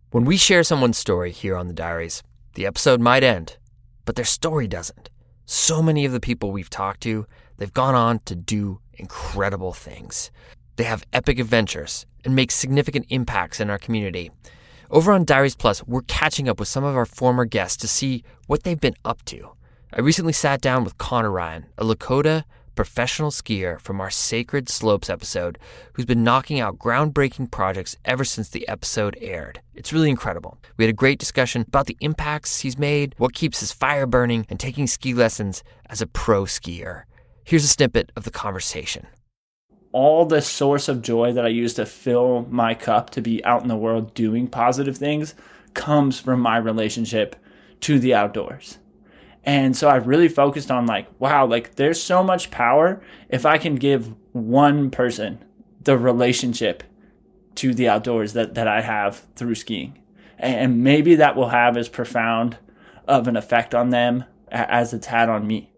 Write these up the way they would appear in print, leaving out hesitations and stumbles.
When we share someone's story here on the Diaries, the episode might end, but their story doesn't. So many of the people we've talked to, they've gone on to do incredible things. They have epic adventures and make significant impacts in our community. Over on Diaries Plus, we're catching up with some of our former guests to see what they've been up to. I recently sat down with Connor Ryan, a Lakota professional skier from our Sacred Slopes episode, who's been knocking out groundbreaking projects ever since the episode aired. It's really incredible. We had a great discussion about the impacts he's made, what keeps his fire burning, and taking ski lessons as a pro skier. Here's a snippet of the conversation. All the source of joy that I use to fill my cup to be out in the world doing positive things comes from my relationship to the outdoors. And so I really focused on wow, there's so much power if I can give one person the relationship to the outdoors that I have through skiing. And maybe that will have as profound of an effect on them as it's had on me.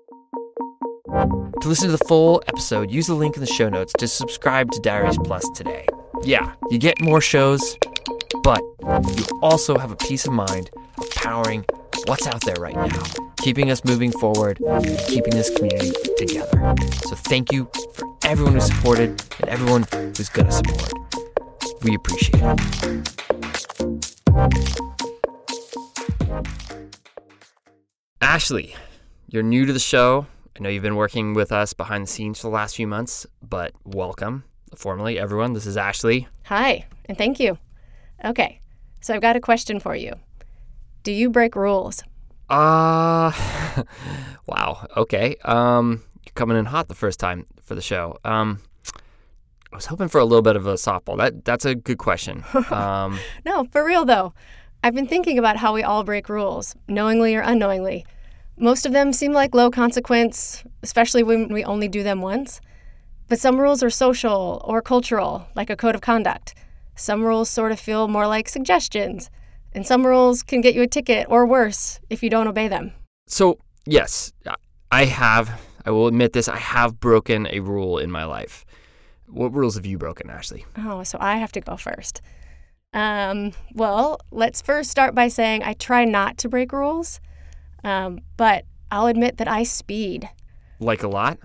To listen to the full episode, use the link in the show notes to subscribe to Diaries Plus today. Yeah, you get more shows, but you also have a peace of mind of powering what's out there right now, keeping us moving forward, keeping this community together. So thank you for everyone who supported and everyone who's going to support. We appreciate it. Ashley, you're new to the show. I know you've been working with us behind the scenes for the last few months, but welcome, formally, everyone. This is Ashley. Hi, and thank you. Okay, so I've got a question for you. Do you break rules? Wow. Okay. You're coming in hot the first time for the show. I was hoping for a little bit of a softball. That's a good question. No, for real though. I've been thinking about how we all break rules, knowingly or unknowingly. Most of them seem like low consequence, especially when we only do them once. But some rules are social or cultural, like a code of conduct. Some rules sort of feel more like suggestions. And some rules can get you a ticket or worse if you don't obey them. So, yes, I will admit this, I have broken a rule in my life. What rules have you broken, Ashley? Oh, so I have to go first. Well, let's first start by saying I try not to break rules, but I'll admit that I speed. Like a lot?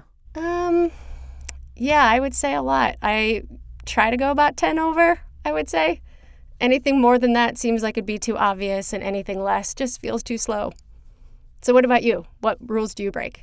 Yeah, I would say a lot. I try to go about 10 over, I would say. Anything more than that seems like it'd be too obvious, and anything less just feels too slow. So what about you? What rules do you break?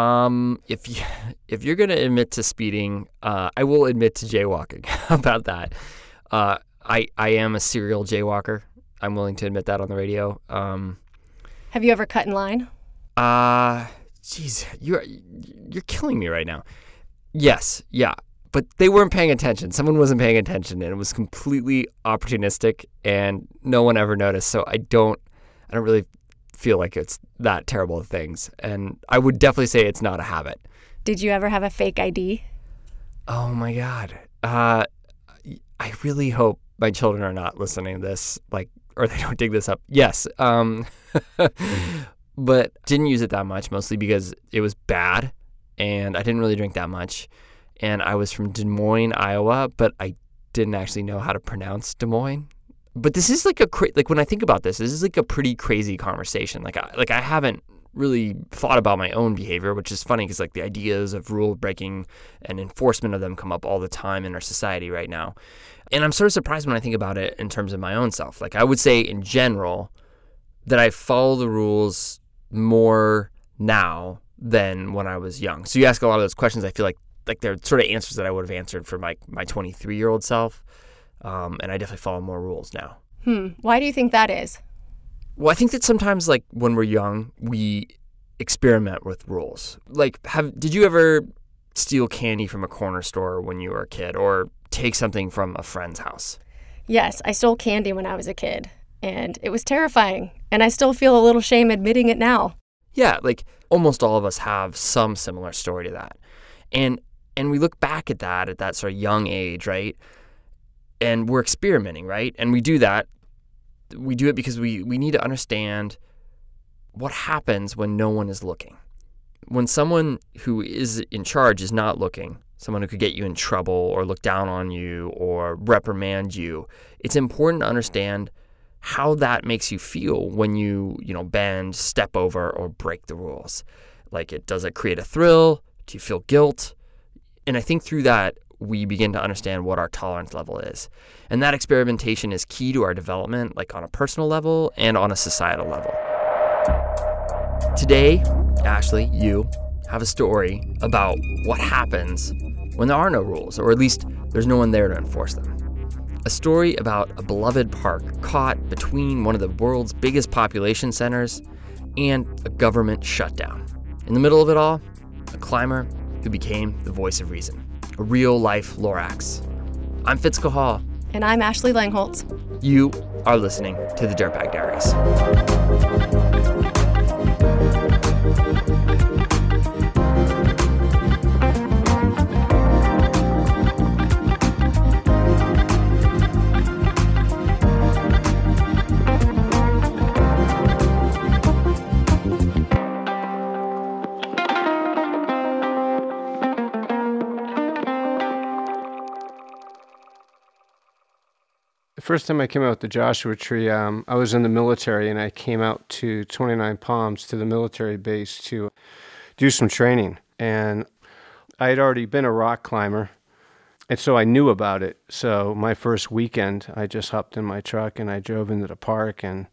If you're gonna admit to speeding, I will admit to jaywalking. How about that? I am a serial jaywalker. I'm willing to admit that on the radio. Have you ever cut in line? Jeez, you're killing me right now. Yes, yeah. But they weren't paying attention. Someone wasn't paying attention, and it was completely opportunistic, and no one ever noticed. So I don't really feel like it's that terrible of things. And I would definitely say it's not a habit. Did you ever have a fake ID? Oh my God. I really hope my children are not listening to this, or they don't dig this up. Yes. But didn't use it that much, mostly because it was bad, and I didn't really drink that much. And I was from Des Moines, Iowa, but I didn't actually know how to pronounce Des Moines. But this is when I think about this is like a pretty crazy conversation. I haven't really thought about my own behavior, which is funny because the ideas of rule breaking and enforcement of them come up all the time in our society right now. And I'm sort of surprised when I think about it in terms of my own self. I would say in general that I follow the rules more now than when I was young. So you ask a lot of those questions, I feel like they're sort of answers that I would have answered for my 23-year-old self. And I definitely follow more rules now. Why do you think that is? Well, I think that sometimes when we're young, we experiment with rules. Did you ever steal candy from a corner store when you were a kid or take something from a friend's house? Yes, I stole candy when I was a kid, and it was terrifying. And I still feel a little shame admitting it now. Yeah, almost all of us have some similar story to that. And we look back at that sort of young age, right? And we're experimenting, right? And we do that. We do it because we need to understand what happens when no one is looking. When someone who is in charge is not looking, someone who could get you in trouble or look down on you or reprimand you, it's important to understand how that makes you feel when you bend, step over, or break the rules. Does it create a thrill? Do you feel guilt? And I think through that, we begin to understand what our tolerance level is. And that experimentation is key to our development, on a personal level and on a societal level. Today, Ashley, you have a story about what happens when there are no rules, or at least there's no one there to enforce them. A story about a beloved park caught between one of the world's biggest population centers and a government shutdown. In the middle of it all, a climber who became the voice of reason, a real-life Lorax. I'm Fitz Cahall. And I'm Ashley Langholtz. You are listening to the Dirtbag Diaries. The first time I came out with the Joshua Tree, I was in the military, and I came out to 29 Palms to the military base to do some training. And I had already been a rock climber, and so I knew about it. So my first weekend, I just hopped in my truck and I drove into the park, and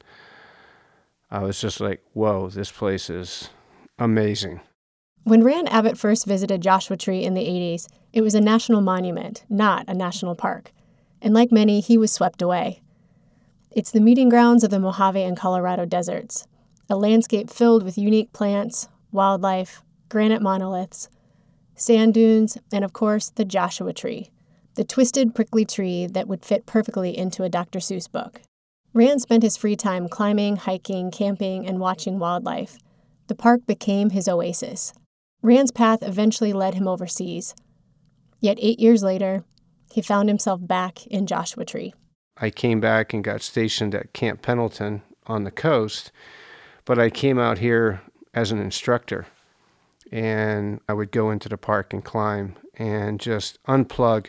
I was just like, whoa, this place is amazing. When Rand Abbott first visited Joshua Tree in the 80s, it was a national monument, not a national park. And like many, he was swept away. It's the meeting grounds of the Mojave and Colorado deserts, a landscape filled with unique plants, wildlife, granite monoliths, sand dunes, and of course, the Joshua Tree, the twisted, prickly tree that would fit perfectly into a Dr. Seuss book. Rand spent his free time climbing, hiking, camping, and watching wildlife. The park became his oasis. Rand's path eventually led him overseas. Yet 8 years later, he found himself back in Joshua Tree. I came back and got stationed at Camp Pendleton on the coast, but I came out here as an instructor, and I would go into the park and climb and just unplug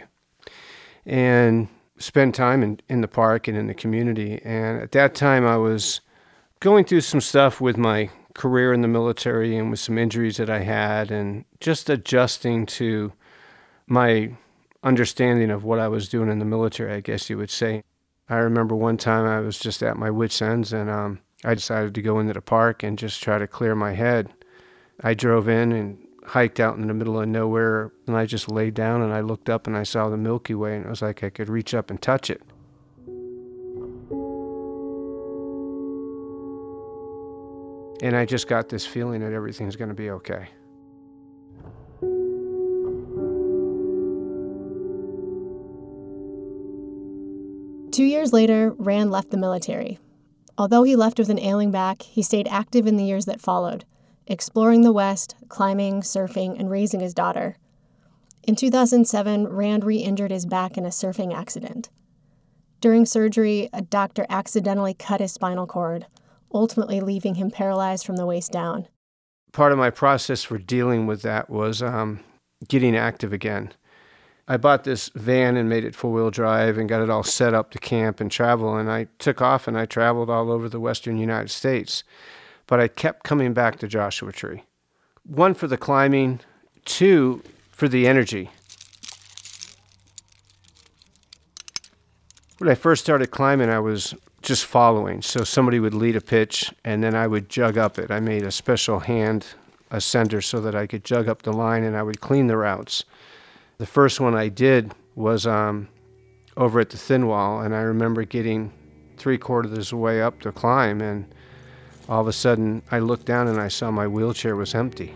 and spend time in the park and in the community. And at that time, I was going through some stuff with my career in the military and with some injuries that I had, and just adjusting to my understanding of what I was doing in the military, I guess you would say. I remember one time I was just at my wit's ends, and I decided to go into the park and just try to clear my head. I drove in and hiked out in the middle of nowhere, and I just laid down and I looked up and I saw the Milky Way, and it was like I could reach up and touch it. And I just got this feeling that everything's going to be okay. Two years later, Rand left the military. Although he left with an ailing back, he stayed active in the years that followed, exploring the West, climbing, surfing, and raising his daughter. In 2007, Rand re-injured his back in a surfing accident. During surgery, a doctor accidentally cut his spinal cord, ultimately leaving him paralyzed from the waist down. Part of my process for dealing with that was getting active again. I bought this van and made it four-wheel drive and got it all set up to camp and travel, and I took off and I traveled all over the western United States. But I kept coming back to Joshua Tree. One, for the climbing. Two, for the energy. When I first started climbing, I was just following. So somebody would lead a pitch, and then I would jug up it. I made a special hand ascender so that I could jug up the line, and I would clean the routes. The first one I did was over at the Thin Wall, and I remember getting 3/4 of the way up to climb, and all of a sudden I looked down and I saw my wheelchair was empty.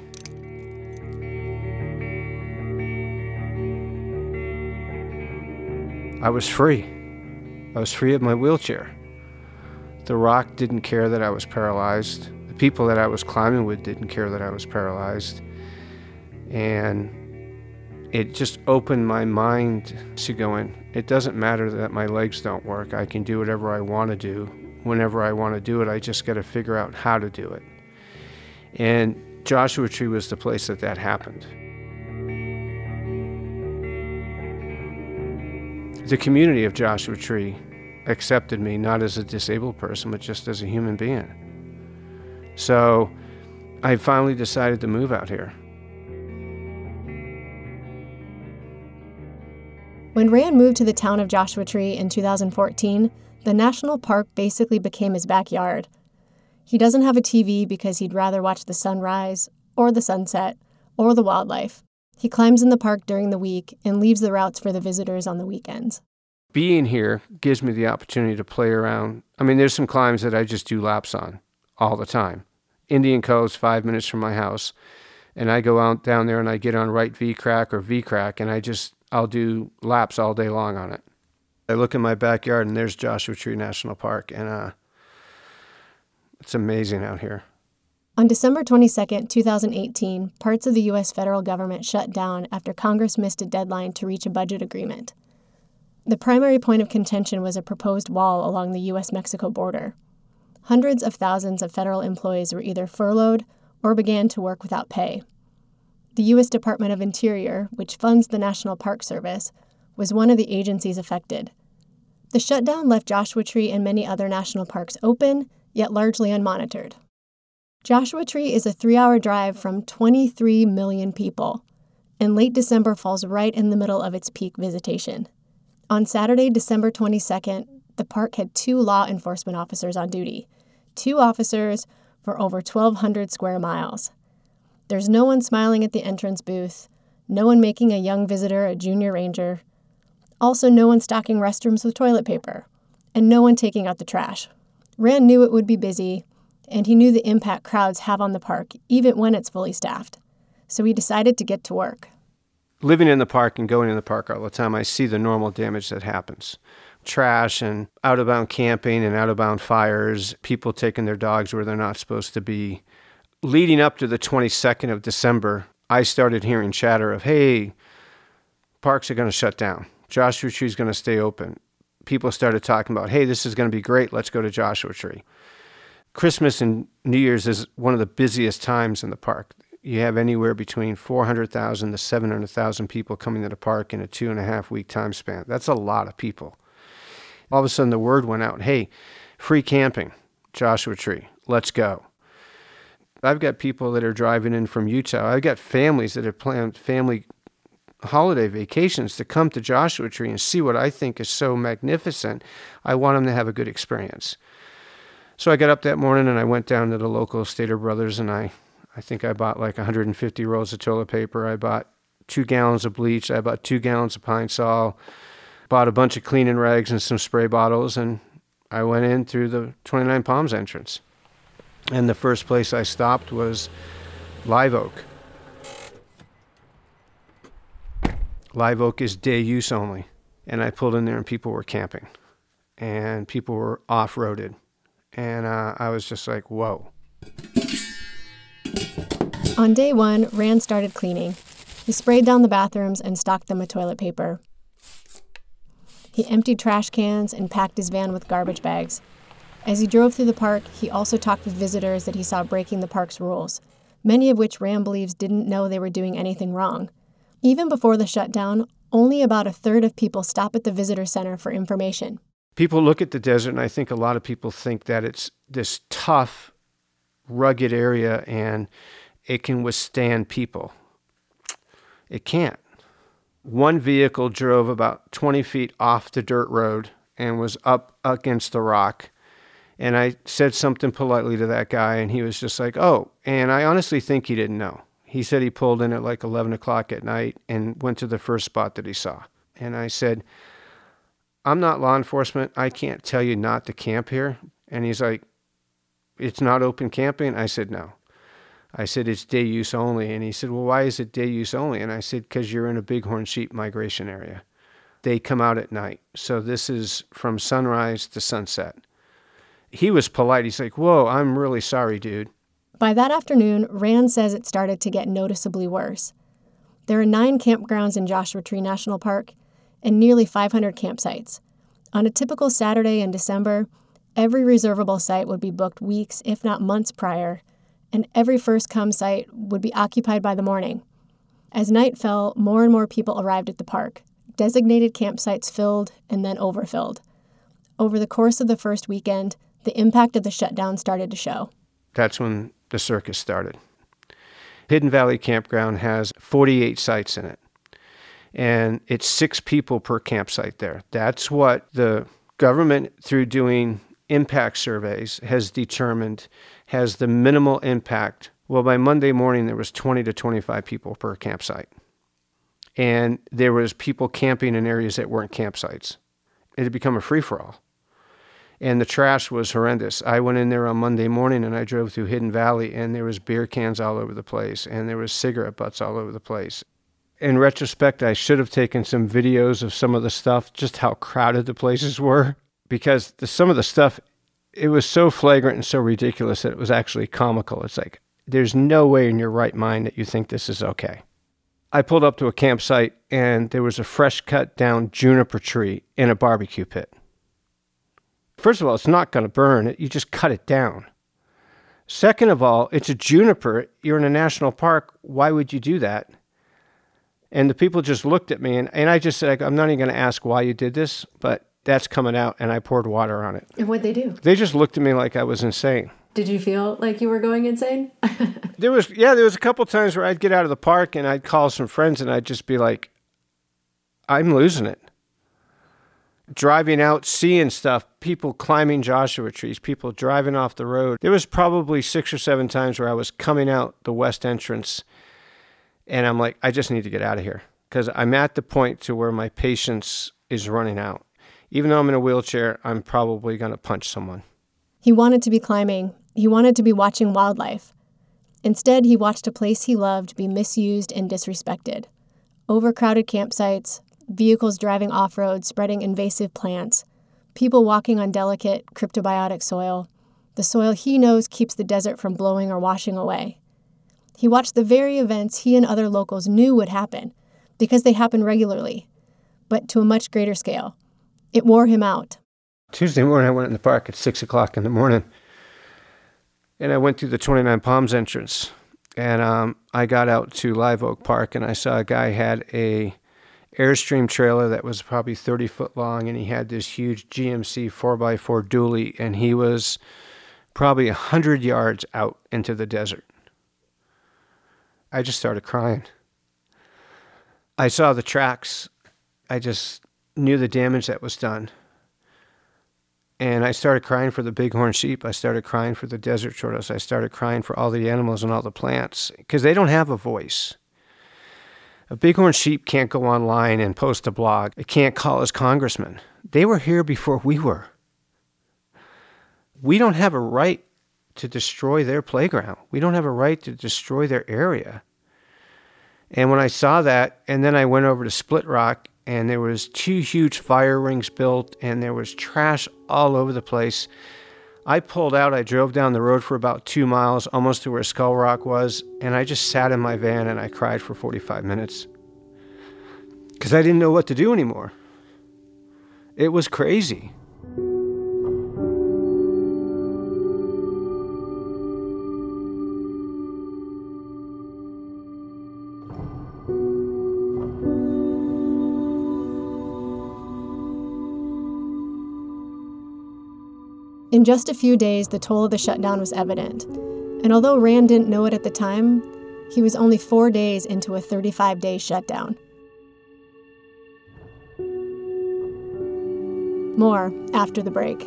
I was free. I was free of my wheelchair. The rock didn't care that I was paralyzed. The people that I was climbing with didn't care that I was paralyzed. And it just opened my mind to going, it doesn't matter that my legs don't work. I can do whatever I want to do. Whenever I want to do it, I just got to figure out how to do it. And Joshua Tree was the place that happened. The community of Joshua Tree accepted me, not as a disabled person, but just as a human being. So I finally decided to move out here. When Rand moved to the town of Joshua Tree in 2014, the national park basically became his backyard. He doesn't have a TV because he'd rather watch the sunrise, or the sunset, or the wildlife. He climbs in the park during the week and leaves the routes for the visitors on the weekends. Being here gives me the opportunity to play around. I mean, there's some climbs that I just do laps on all the time. Indian Cove's 5 minutes from my house, and I go out down there and I get on right V-crack or V-crack, and I'll do laps all day long on it. I look in my backyard and there's Joshua Tree National Park, and it's amazing out here. On December 22, 2018, parts of the U.S. federal government shut down after Congress missed a deadline to reach a budget agreement. The primary point of contention was a proposed wall along the U.S.-Mexico border. Hundreds of thousands of federal employees were either furloughed or began to work without pay. The U.S. Department of Interior, which funds the National Park Service, was one of the agencies affected. The shutdown left Joshua Tree and many other national parks open, yet largely unmonitored. Joshua Tree is a 3-hour drive from 23 million people, and late December falls right in the middle of its peak visitation. On Saturday, December 22nd, the park had 2 law enforcement officers on duty, 2 officers for over 1,200 square miles. There's no one smiling at the entrance booth, no one making a young visitor a junior ranger, also no one stocking restrooms with toilet paper, and no one taking out the trash. Rand knew it would be busy, and he knew the impact crowds have on the park, even when it's fully staffed. So he decided to get to work. Living in the park and going in the park all the time, I see the normal damage that happens. Trash and out-of-bound camping and out-of-bound fires, people taking their dogs where they're not supposed to be. Leading up to the 22nd of December, I started hearing chatter of, hey, parks are going to shut down. Joshua Tree is going to stay open. People started talking about, hey, this is going to be great. Let's go to Joshua Tree. Christmas and New Year's is one of the busiest times in the park. You have anywhere between 400,000 to 700,000 people coming to the park in a 2.5-week time span. That's a lot of people. All of a sudden the word went out, hey, free camping, Joshua Tree, let's go. I've got people that are driving in from Utah. I've got families that have planned family holiday vacations to come to Joshua Tree and see what I think is so magnificent. I want them to have a good experience. So I got up that morning and I went down to the local Stater Brothers, and I think I bought like 150 rolls of toilet paper. I bought 2 gallons of bleach. I bought 2 gallons of Pine Sol, bought a bunch of cleaning rags and some spray bottles, and I went in through the 29 Palms entrance. And the first place I stopped was Live Oak. Live Oak is day use only. And I pulled in there and people were camping. And people were off-roaded. And I was just like, whoa. On day 1, Rand started cleaning. He sprayed down the bathrooms and stocked them with toilet paper. He emptied trash cans and packed his van with garbage bags. As he drove through the park, he also talked with visitors that he saw breaking the park's rules, many of which Rand believes didn't know they were doing anything wrong. Even before the shutdown, only about a third of people stop at the visitor center for information. People look at the desert, and I think a lot of people think that it's this tough, rugged area and it can withstand people. It can't. One vehicle drove about 20 feet off the dirt road and was up against the rock. And I said something politely to that guy, and he was just like, oh, and I honestly think he didn't know. He said he pulled in at like 11 o'clock at night and went to the first spot that he saw. And I said, I'm not law enforcement. I can't tell you not to camp here. And he's like, it's not open camping? I said, no. I said, it's day use only. And he said, well, why is it day use only? And I said, because you're in a bighorn sheep migration area. They come out at night. So this is from sunrise to sunset. He was polite. He's like, whoa, I'm really sorry, dude. By that afternoon, Rand says it started to get noticeably worse. There are 9 campgrounds in Joshua Tree National Park and nearly 500 campsites. On a typical Saturday in December, every reservable site would be booked weeks, if not months prior, and every first-come site would be occupied by the morning. As night fell, more and more people arrived at the park. Designated campsites filled and then overfilled. over the course of the first weekend, the impact of the shutdown started to show. That's when the circus started. Hidden Valley Campground has 48 sites in it, and it's 6 people per campsite there. That's what the government, through doing impact surveys, has determined has the minimal impact. Well, by Monday morning, there was 20 to 25 people per campsite. And there was people camping in areas that weren't campsites. It had become a free-for-all. And the trash was horrendous. I went in there on Monday morning and I drove through Hidden Valley, and there was beer cans all over the place, and there was cigarette butts all over the place. In retrospect, I should have taken some videos of some of the stuff, just how crowded the places were, because some of the stuff, it was so flagrant and so ridiculous that it was actually comical. It's like, there's no way in your right mind that you think this is okay. I pulled up to a campsite, and there was a fresh cut down juniper tree in a barbecue pit. First of all, it's not going to burn. You just cut it down. Second of all, it's a juniper. You're in a national park. Why would you do that? And the people just looked at me, and I just said, I'm not even going to ask why you did this, but that's coming out, and I poured water on it. And what'd they do? They just looked at me like I was insane. Did you feel like you were going insane? There was a couple times where I'd get out of the park, and I'd call some friends, and I'd just be like, I'm losing it. Driving out, seeing stuff, people climbing Joshua trees, people driving off the road. There was probably 6 or 7 times where I was coming out the west entrance, and I'm like, I just need to get out of here, because I'm at the point to where my patience is running out. Even though I'm in a wheelchair, I'm probably going to punch someone. He wanted to be climbing. He wanted to be watching wildlife. Instead, he watched a place he loved be misused and disrespected. Overcrowded campsites, vehicles driving off-road, spreading invasive plants, people walking on delicate, cryptobiotic soil, the soil he knows keeps the desert from blowing or washing away. He watched the very events he and other locals knew would happen, because they happen regularly, but to a much greater scale. It wore him out. Tuesday morning, I went in the park at 6 o'clock in the morning, and I went through the 29 Palms entrance, and I got out to Live Oak Park, and I saw a guy had a Airstream trailer that was probably 30 foot long, and he had this huge GMC 4x4 dually, and he was probably 100 yards out into the desert. I just started crying. I saw the tracks. I just knew the damage that was done. And I started crying for the bighorn sheep. I started crying for the desert tortoise. I started crying for all the animals and all the plants, because they don't have a voice. A bighorn sheep can't go online and post a blog. It can't call his congressman. They were here before we were. We don't have a right to destroy their playground. We don't have a right to destroy their area. And when I saw that, and then I went over to Split Rock, and there was 2 huge fire rings built, and there was trash all over the place. I pulled out, I drove down the road for about 2 miles, almost to where Skull Rock was, and I just sat in my van and I cried for 45 minutes. Because I didn't know what to do anymore. It was crazy. In just a few days, the toll of the shutdown was evident. And although Rand didn't know it at the time, he was only 4 days into a 35-day shutdown. More after the break.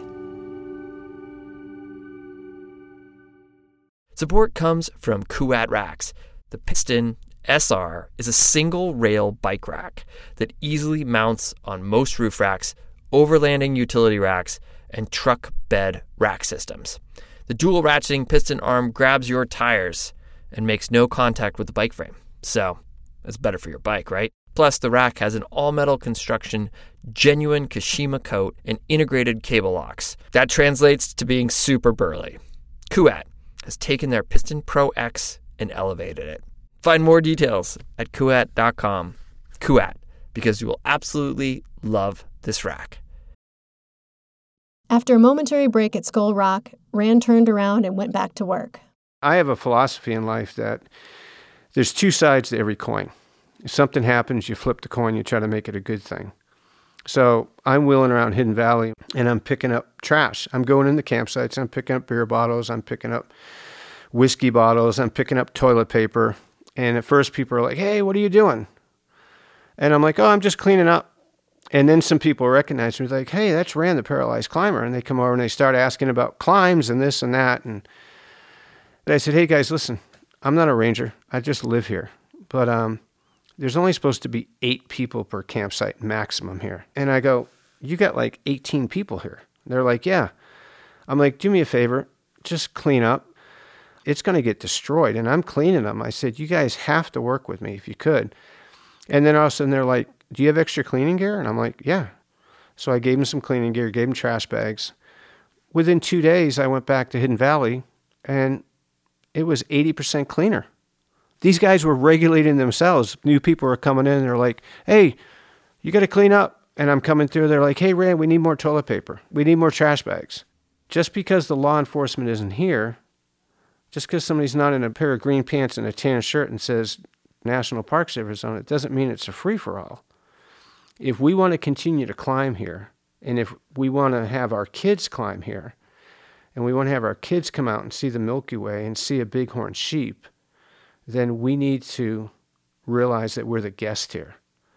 Support comes from Kuat Racks. The Piston SR is a single rail bike rack that easily mounts on most roof racks, overlanding utility racks, and truck bed rack systems. The dual ratcheting piston arm grabs your tires and makes no contact with the bike frame. So, it's better for your bike, right? Plus, the rack has an all-metal construction, genuine Kashima coat, and integrated cable locks. That translates to being super burly. Kuat has taken their Piston Pro X and elevated it. Find more details at kuat.com. Kuat, because you will absolutely love this rack. After a momentary break at Skull Rock, Rand turned around and went back to work. I have a philosophy in life that there's 2 sides to every coin. If something happens, you flip the coin, you try to make it a good thing. So I'm wheeling around Hidden Valley and I'm picking up trash. I'm going in the campsites. I'm picking up beer bottles. I'm picking up whiskey bottles. I'm picking up toilet paper. And at first people are like, hey, what are you doing? And I'm like, oh, I'm just cleaning up. And then some people recognize me like, hey, that's Rand, the paralyzed climber. And they come over and they start asking about climbs and this and that. And I said, hey guys, listen, I'm not a ranger. I just live here. But there's only supposed to be 8 people per campsite maximum here. And I go, you got like 18 people here. They're like, yeah. I'm like, do me a favor, just clean up. It's going to get destroyed. And I'm cleaning them. I said, you guys have to work with me if you could. And then all of a sudden they're like, do you have extra cleaning gear? And I'm like, yeah. So I gave them some cleaning gear, gave them trash bags. Within 2 days, I went back to Hidden Valley and it was 80% cleaner. These guys were regulating themselves. New people were coming in. They're like, hey, you got to clean up. And I'm coming through. They're like, hey, Rand, we need more toilet paper. We need more trash bags. Just because the law enforcement isn't here, just because somebody's not in a pair of green pants and a tan shirt and says National Park Service on it, doesn't mean it's a free-for-all. If we want to continue to climb here, and if we want to have our kids climb here, and we want to have our kids come out and see the Milky Way and see a bighorn sheep, then we need to realize that we're the guest here.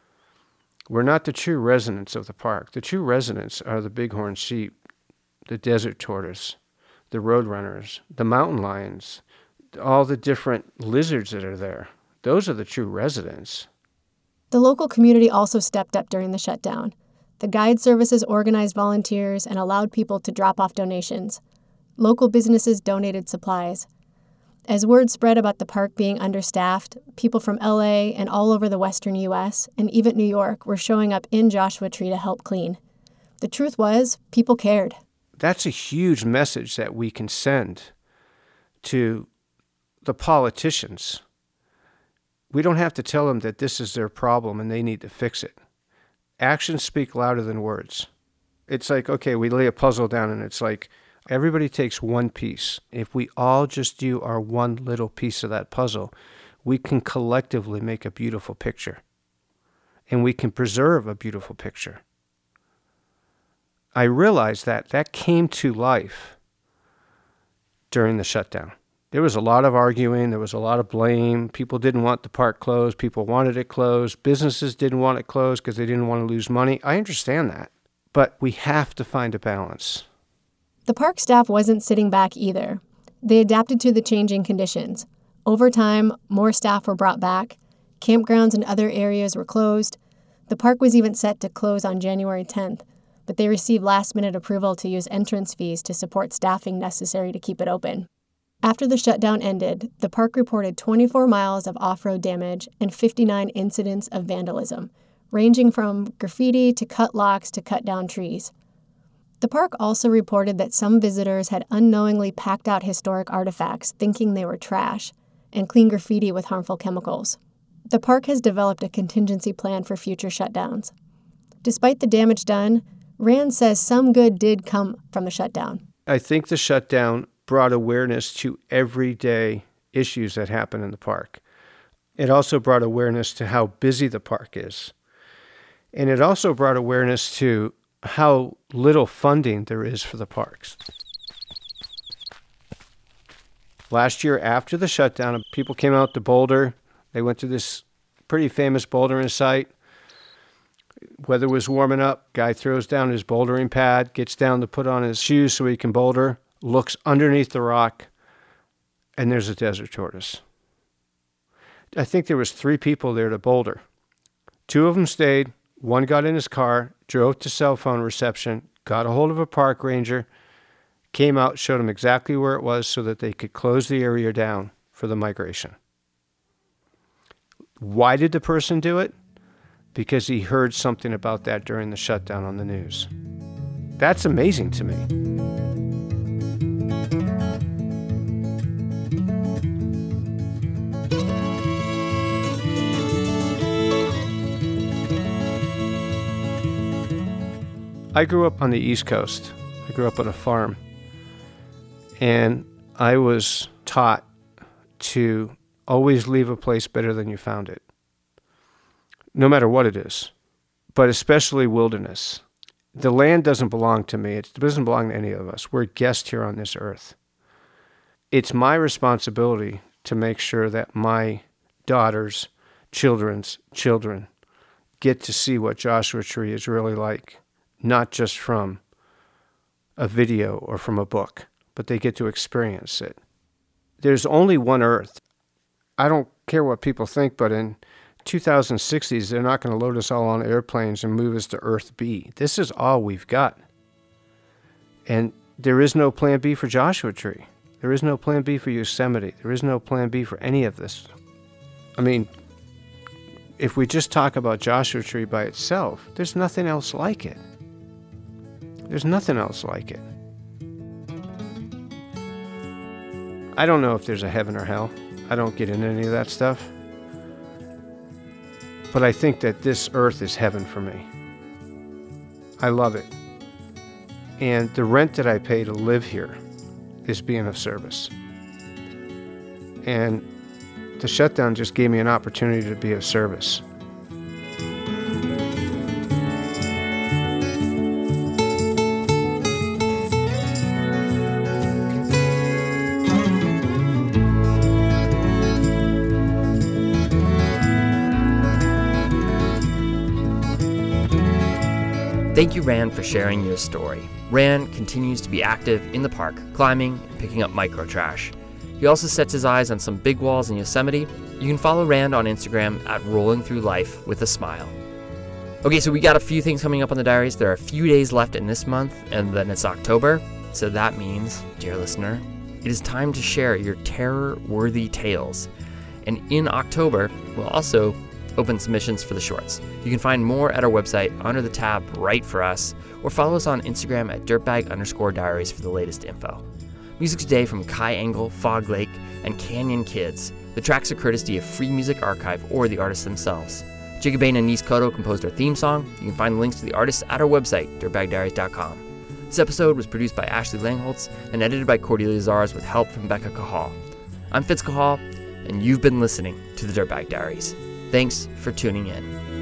We're not the true residents of the park. The true residents are the bighorn sheep, the desert tortoise, the roadrunners, the mountain lions, all the different lizards that are there. Those are the true residents. The local community also stepped up during the shutdown. The guide services organized volunteers and allowed people to drop off donations. Local businesses donated supplies. As word spread about the park being understaffed, people from LA and all over the western U.S. and even New York were showing up in Joshua Tree to help clean. The truth was, people cared. That's a huge message that we can send to the politicians. We don't have to tell them that this is their problem and they need to fix it. Actions speak louder than words. It's like, okay, we lay a puzzle down and it's like, everybody takes one piece. If we all just do our one little piece of that puzzle, we can collectively make a beautiful picture. And we can preserve a beautiful picture. I realized that came to life during the shutdown. There was a lot of arguing. There was a lot of blame. People didn't want the park closed. People wanted it closed. Businesses didn't want it closed because they didn't want to lose money. I understand that. But we have to find a balance. The park staff wasn't sitting back either. They adapted to the changing conditions. Over time, more staff were brought back. Campgrounds and other areas were closed. The park was even set to close on January 10th, but they received last-minute approval to use entrance fees to support staffing necessary to keep it open. After the shutdown ended, the park reported 24 miles of off-road damage and 59 incidents of vandalism, ranging from graffiti to cut locks to cut down trees. The park also reported that some visitors had unknowingly packed out historic artifacts thinking they were trash and cleaned graffiti with harmful chemicals. The park has developed a contingency plan for future shutdowns. Despite the damage done, Rand says some good did come from the shutdown. I think the shutdown brought awareness to everyday issues that happen in the park. It also brought awareness to how busy the park is. And it also brought awareness to how little funding there is for the parks. Last year, after the shutdown, people came out to Boulder. They went to this pretty famous bouldering site. Weather was warming up. Guy throws down his bouldering pad, gets down to put on his shoes so he can boulder, looks underneath the rock, and there's a desert tortoise. I think there was 3 people there to boulder. 2 of them stayed. 1 got in his car, drove to cell phone reception, got a hold of a park ranger, came out, showed him exactly where it was so that they could close the area down for the migration. Why did the person do it? Because he heard something about that during the shutdown on the news. That's amazing to me. I grew up on the East Coast. I grew up on a farm. And I was taught to always leave a place better than you found it, no matter what it is. but especially wilderness. The land doesn't belong to me. It doesn't belong to any of us. We're guests here on this earth. It's my responsibility to make sure that my daughters, children's children get to see what Joshua Tree is really like, not just from a video or from a book, but they get to experience it. There's only one earth. I don't care what people think, but in 2060s, they're not going to load us all on airplanes and move us to Earth B. This is all we've got. And there is no plan B for Joshua Tree. There is no plan B for Yosemite. There is no plan B for any of this. I mean, if we just talk about Joshua Tree by itself, there's nothing else like it. There's nothing else like it. I don't know if there's a heaven or hell. I don't get into any of that stuff. But I think that this earth is heaven for me. I love it. And the rent that I pay to live here is being of service. And the shutdown just gave me an opportunity to be of service. Thank you, Rand, for sharing your story. Rand continues to be active in the park, climbing and picking up micro trash. He also sets his eyes on some big walls in Yosemite. You can follow Rand on Instagram at Rolling Through Life with a Smile. Okay, so we got a few things coming up on the diaries. There are a few days left in this month, and then it's October. So that means, dear listener, it is time to share your terror-worthy tales. And in October, we'll also open submissions for the shorts. You can find more at our website under the tab Write For Us, or follow us on Instagram at dirtbag_diaries for the latest info. Music today from Kai Engel, Fog Lake, and Canyon Kids. The tracks are courtesy of Free Music Archive or the artists themselves. Jacob Bain and Nis Cotto composed our theme song. You can find links to the artists at our website, dirtbagdiaries.com. This episode was produced by Ashley Langholtz and edited by Cordelia Zars with help from Becca Cahal. I'm Fitz Cahal, and you've been listening to the Dirtbag Diaries. Thanks for tuning in.